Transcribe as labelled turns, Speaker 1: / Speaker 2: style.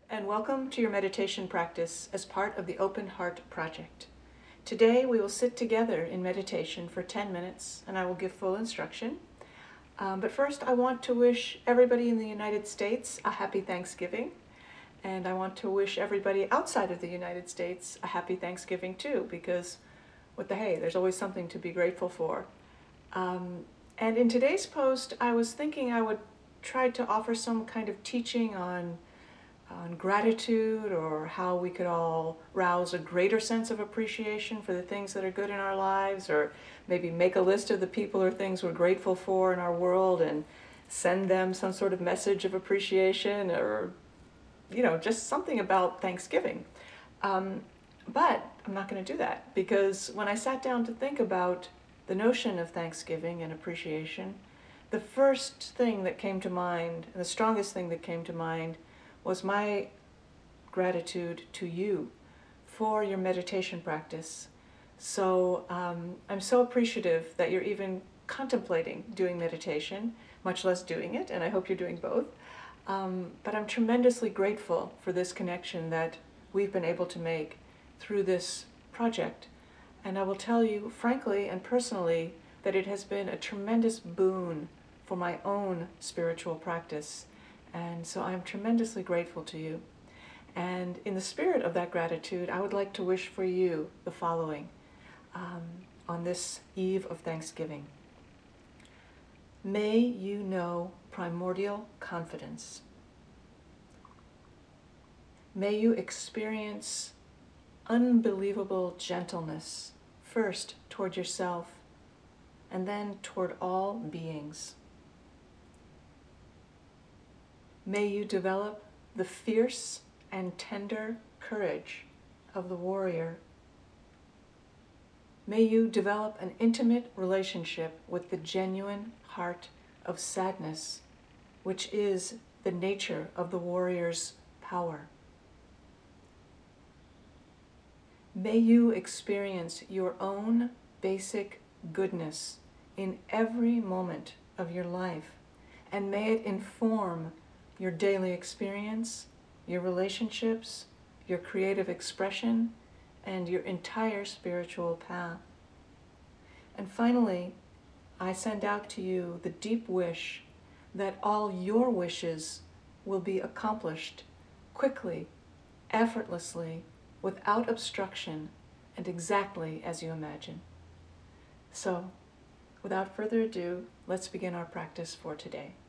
Speaker 1: and welcome to your meditation practice as part of the Open Heart Project. Today we will sit together in meditation for 10 minutes and I will give full instruction. But first I want to wish everybody in the United States a happy Thanksgiving, and I want to wish everybody outside of the United States a happy Thanksgiving too, because what the hey, there's always something to be grateful for. And in today's post I was thinking I would try to offer some kind of teaching on gratitude, or how we could all rouse a greater sense of appreciation for the things that are good in our lives, or maybe make a list of the people or things we're grateful for in our world and send them some sort of message of appreciation, or just something about Thanksgiving. But I'm not going to do that, because when I sat down to think about the notion of Thanksgiving and appreciation, the first thing that came to mind, and the strongest thing that came to mind, was my gratitude to you for your meditation practice. So I'm so appreciative that you're even contemplating doing meditation, much less doing it, and I hope you're doing both. But I'm tremendously grateful for this connection that we've been able to make through this project. And I will tell you frankly and personally that it has been a tremendous boon for my own spiritual practice. And so I'm tremendously grateful to you. And in the spirit of that gratitude, I would like to wish for you the following on this eve of Thanksgiving. May you know primordial confidence. May you experience unbelievable gentleness, first toward yourself and then toward all beings. May you develop the fierce and tender courage of the warrior. May you develop an intimate relationship with the genuine heart of sadness, which is the nature of the warrior's power. May you experience your own basic goodness in every moment of your life, and may it inform your daily experience, your relationships, your creative expression, and your entire spiritual path. And finally, I send out to you the deep wish that all your wishes will be accomplished quickly, effortlessly, without obstruction, and exactly as you imagine. So, without further ado, let's begin our practice for today.